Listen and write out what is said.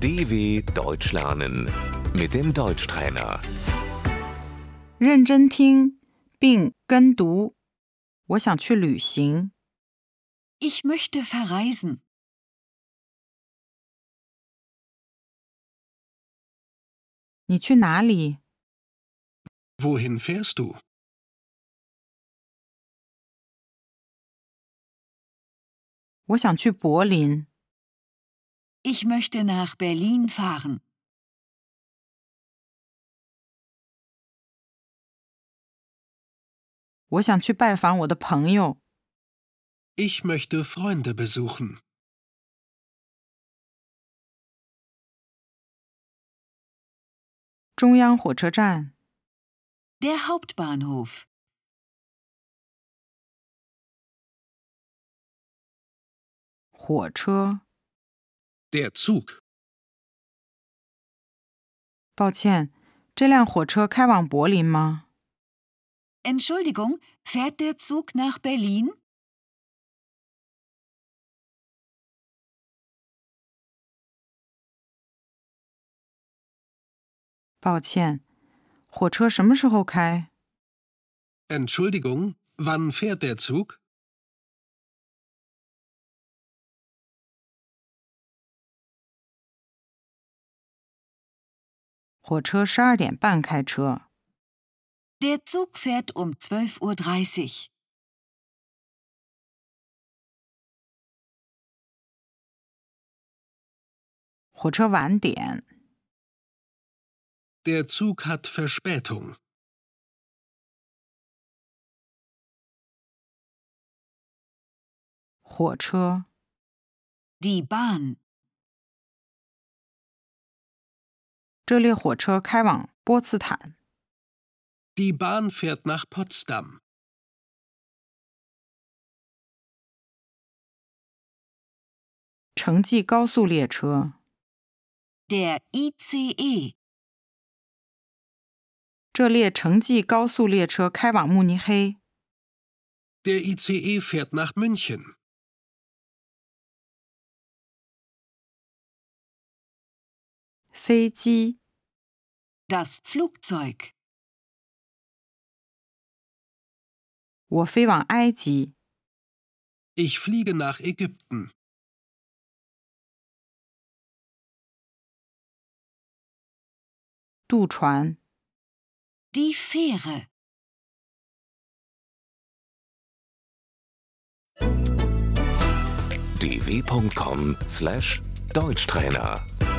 DW Deutsch lernen mit dem Deutschtrainer. 认真听并跟读。我想去旅行。 Ich möchte verreisen. 你去哪里？ Wohin fährst du? 我想去柏林。 Ich möchte nach Berlin fahren. 我想去拜访我的朋友。 Ich möchte Freunde besuchen. 中央火车站。 Der Hauptbahnhof. 火车。 Der Zug. 抱歉，这辆火车开往柏林吗？ Entschuldigung, fährt der Zug nach Berlin? 抱歉，火车什么时候开？ Entschuldigung, wann fährt der Zug? 火车12点半开车。 Der Zug fährt um 12:30 Uhr. 火车晚点。 Der Zug hat Verspätung. 火车。 Die Bahn. 这列火车开往波茨坦。 Die Bahn fährt nach Potsdam. 城际高速列车。 Der ICE. 这列城际高速列车开往慕尼黑。 Der ICE fährt nach München. 飞机。 Das Flugzeug. 我飞往埃及。 Ich fliege nach Ägypten. 渡船。 Die Fähre. dw.com/Deutschtrainer